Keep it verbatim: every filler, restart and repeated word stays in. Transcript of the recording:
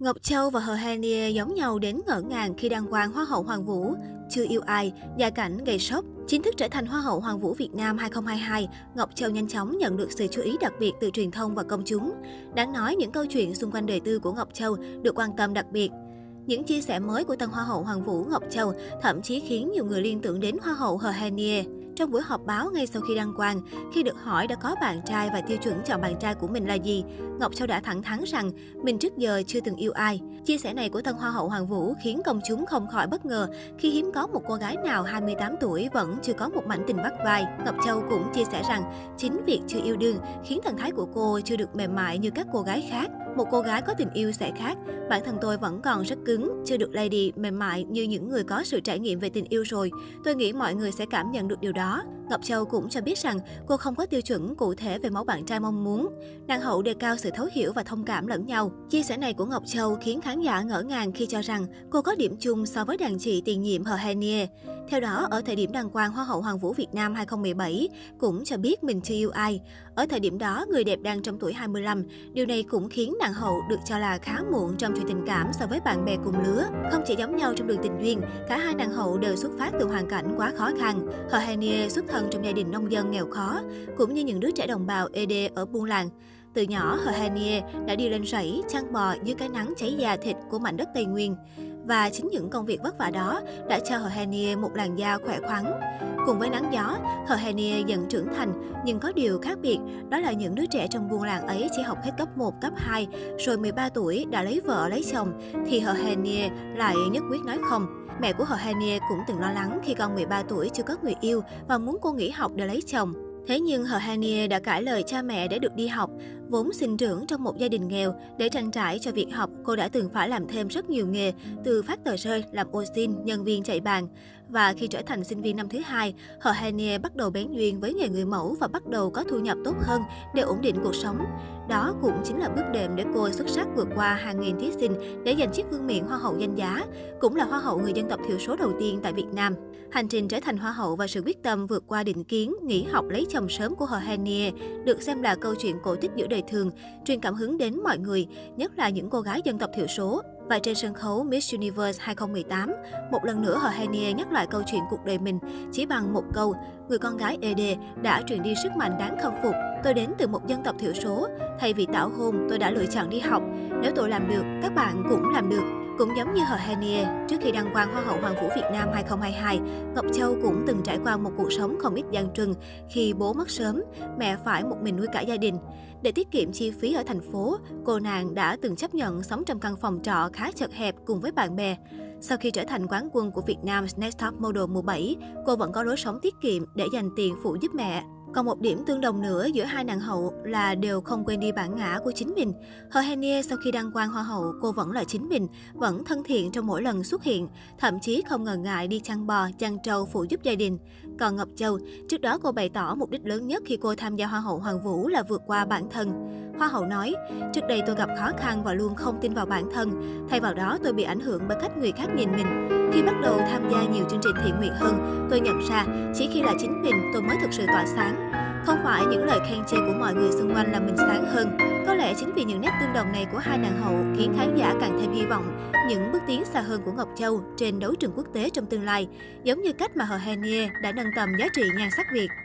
Ngọc Châu và Hờ Henie giống nhau đến ngỡ ngàng khi đăng quang Hoa hậu Hoàng vũ. Chưa yêu ai, gia cảnh gây sốc. Chính thức trở thành Hoa hậu Hoàng vũ Việt Nam hai không hai hai, Ngọc Châu nhanh chóng nhận được sự chú ý đặc biệt từ truyền thông và công chúng. Đáng nói, những câu chuyện xung quanh đời tư của Ngọc Châu được quan tâm đặc biệt. Những chia sẻ mới của tân Hoa hậu Hoàng vũ Ngọc Châu thậm chí khiến nhiều người liên tưởng đến Hoa hậu Hờ Henie. Trong buổi họp báo ngay sau khi đăng quang, khi được hỏi đã có bạn trai và tiêu chuẩn chọn bạn trai của mình là gì, Ngọc Châu đã thẳng thắn rằng mình trước giờ chưa từng yêu ai. Chia sẻ này của tân Hoa hậu Hoàng vũ khiến công chúng không khỏi bất ngờ khi hiếm có một cô gái nào hai mươi tám tuổi vẫn chưa có một mảnh tình bắt vai. Ngọc Châu cũng chia sẻ rằng chính việc chưa yêu đương khiến thần thái của cô chưa được mềm mại như các cô gái khác. Một cô gái có tình yêu sẽ khác. Bản thân tôi vẫn còn rất cứng, chưa được lady mềm mại như những người có sự trải nghiệm về tình yêu rồi. Tôi nghĩ mọi người sẽ cảm nhận được điều đó. Ngọc Châu cũng cho biết rằng cô không có tiêu chuẩn cụ thể về mẫu bạn trai mong muốn. Nàng hậu đề cao sự thấu hiểu và thông cảm lẫn nhau. Chia sẻ này của Ngọc Châu khiến khán giả ngỡ ngàng khi cho rằng cô có điểm chung so với đàn chị tiền nhiệm Hờ Henie. Theo đó, ở thời điểm đăng quang Hoa hậu Hoàng vũ Việt Nam hai không một bảy, cũng cho biết mình chưa yêu ai. Ở thời điểm đó, người đẹp đang trong tuổi hai mươi lăm. Điều này cũng khiến nàng hậu được cho là khá muộn trong chuyện tình cảm so với bạn bè cùng lứa. Không chỉ giống nhau trong đường tình duyên, cả hai nàng hậu đều xuất phát từ hoàn cảnh quá khó khăn. Hờ Henie xuất thân trong gia đình nông dân nghèo khó, cũng như những đứa trẻ đồng bào ê đê ở buôn làng. Từ nhỏ, Hờ Henie đã đi lên rẫy, chăn bò dưới cái nắng cháy da thịt của mảnh đất Tây Nguyên. Và chính những công việc vất vả đó đã cho Hờ Henie một làn da khỏe khoắn. Cùng với nắng gió, Hờ Henie dần trưởng thành, nhưng có điều khác biệt, đó là những đứa trẻ trong buôn làng ấy chỉ học hết cấp một, cấp hai, rồi mười ba tuổi đã lấy vợ lấy chồng, thì Hờ Henie lại nhất quyết nói không. Mẹ của Hờ Henie cũng từng lo lắng khi con mười ba tuổi chưa có người yêu và muốn cô nghỉ học để lấy chồng. Thế nhưng Hờ Henie đã cãi lời cha mẹ để được đi học. Vốn sinh trưởng trong một gia đình nghèo, để trang trải cho việc học, cô đã từng phải làm thêm rất nhiều nghề, từ phát tờ rơi, làm ô sin, nhân viên chạy bàn. Và khi trở thành sinh viên năm thứ hai, Hờ Henie bắt đầu bén duyên với nghề người mẫu và bắt đầu có thu nhập tốt hơn để ổn định cuộc sống. Đó cũng chính là bước đệm để cô xuất sắc vượt qua hàng nghìn thí sinh để giành chiếc vương miện Hoa hậu danh giá, cũng là Hoa hậu người dân tộc thiểu số đầu tiên tại Việt Nam. Hành trình trở thành Hoa hậu và sự quyết tâm vượt qua định kiến, nghỉ học lấy chồng sớm của Hờ Henie được xem là câu chuyện cổ tích giữa đời thường, truyền cảm hứng đến mọi người, nhất là những cô gái dân tộc thiểu số. Và trên sân khấu Miss Universe hai không một tám, một lần nữa Hờ Henie nhắc lại câu chuyện cuộc đời mình chỉ bằng một câu: người con gái ê đê đã truyền đi sức mạnh đáng khâm phục. Tôi đến từ một dân tộc thiểu số, thay vì tảo hôn, tôi đã lựa chọn đi học. Nếu tôi làm được, các bạn cũng làm được. Cũng giống như Hờ Henie, trước khi đăng quang Hoa hậu Hoàng vũ Việt Nam hai không hai hai, Ngọc Châu cũng từng trải qua một cuộc sống không ít gian truân khi bố mất sớm, mẹ phải một mình nuôi cả gia đình. Để tiết kiệm chi phí ở thành phố, cô nàng đã từng chấp nhận sống trong căn phòng trọ khá chật hẹp cùng với bạn bè. Sau khi trở thành quán quân của Việt Nam Next Top Model mùa bảy, cô vẫn có lối sống tiết kiệm để dành tiền phụ giúp mẹ. Còn một điểm tương đồng nữa giữa hai nàng hậu là đều không quên đi bản ngã của chính mình. Hờ Henie sau khi đăng quang Hoa hậu, cô vẫn là chính mình, vẫn thân thiện trong mỗi lần xuất hiện, thậm chí không ngần ngại đi chăn bò, chăn trâu phụ giúp gia đình. Còn Ngọc Châu, trước đó cô bày tỏ mục đích lớn nhất khi cô tham gia Hoa hậu Hoàng vũ là vượt qua bản thân. Hoa hậu nói, trước đây tôi gặp khó khăn và luôn không tin vào bản thân. Thay vào đó tôi bị ảnh hưởng bởi cách người khác nhìn mình. Khi bắt đầu tham gia nhiều chương trình thiện nguyện hơn, tôi nhận ra chỉ khi là chính mình tôi mới thực sự tỏa sáng. Không phải những lời khen chê của mọi người xung quanh làm mình sáng hơn. Có lẽ chính vì những nét tương đồng này của hai nàng hậu khiến khán giả càng thêm hy vọng những bước tiến xa hơn của Ngọc Châu trên đấu trường quốc tế trong tương lai, giống như cách mà Hờ Henie đã nâng tầm giá trị nhan sắc Việt.